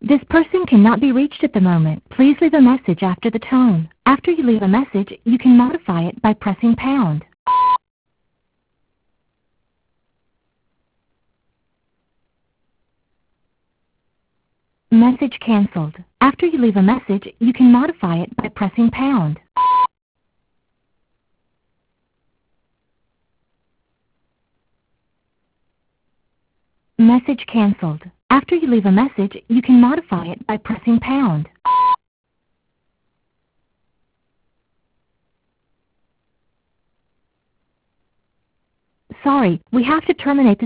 This person cannot be reached at the moment. Please leave a message after the tone. After you leave a message, you can modify it by pressing pound. Message canceled. After you leave a message, you can modify it by pressing pound. Message canceled. After you leave a message, you can modify it by pressing pound. Sorry, we have to terminate this